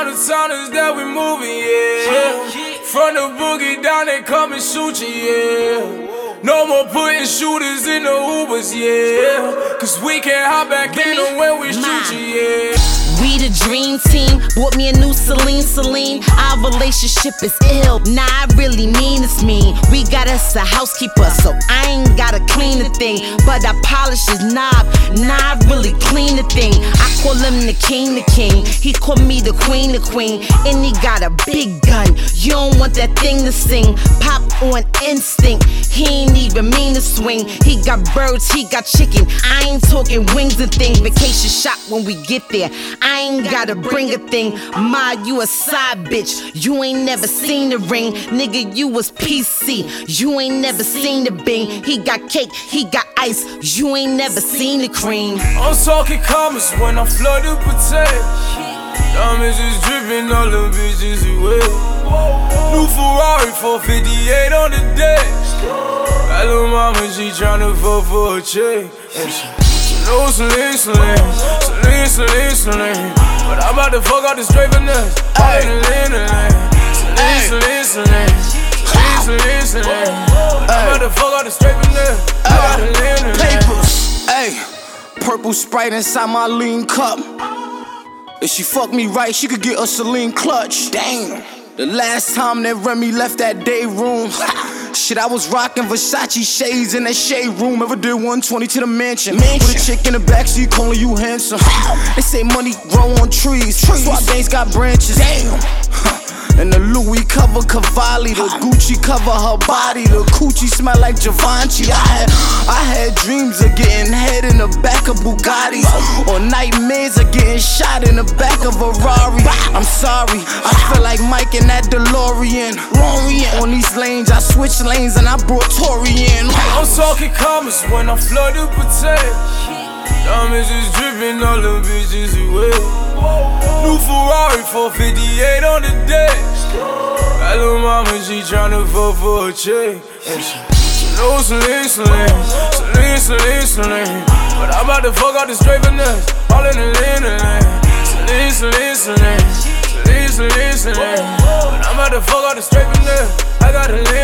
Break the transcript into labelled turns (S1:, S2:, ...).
S1: out of towners that we moving, yeah. From the boogie down, they come and shoot you, yeah. No more putting shooters in the Ubers, yeah. Cause we can't hop back in them when we shoot you, yeah.
S2: We the dream team, bought me a new Celine. Our relationship is ill, nah, I really mean it's mean. We got us a housekeeper, so I ain't gotta clean the thing. But I polish his knob, nah, I really clean the thing. I call him the king, he call me the queen. And he got a big gun, you don't want that thing to sing. Pop on instinct, he ain't even mean to swing. He got birds, he got chicken, I ain't talking wings and things. Vacation shop when we get there, I ain't gotta bring a thing. Ma, you a side bitch, you ain't never seen the ring. Nigga, you was PC, you ain't never seen the Bing. He got cake, he got ice, you ain't never seen the cream.
S1: I'm talking commas when I flood the potato. Diamonds is dripping, all the bitches away. New Ferrari 458 on the dash. That little mama, she tryna fuck for a check. She knows Celine. But I'm about to fuck out the straight finesse. Celine. I'm about to fuck out the straight finesse.
S3: Papers, ayy. Purple Sprite inside my lean cup. If she fuck me right, she could get a Celine clutch. Damn. The last time that Remy left that day room, shit, I was rocking Versace shades in that shade room. Ever did 120 to the mansion. With a chick in the backseat calling you handsome. They say money grow on trees. Swap banks got branches. Damn. And the Louis cover Cavalli, the Gucci cover her body, the coochie smell like Givenchy. I had dreams of getting head in the back of Bugattis, or nightmares of getting shot in the back of a Rari. I'm sorry, I feel like Mike in that DeLorean. On these lanes, I switched lanes and I brought Tory in.
S1: I'm talking commas when I flood the potato. Diamonds is dripping, all the bitches away. New Ferrari 458 on the dash. That little mama, she tryna fuck for a check. She knows Celine. But I'm about to fuck out the straight finesse. All in the lane. Celine. But I'm about to fuck out the straight finesse. I got a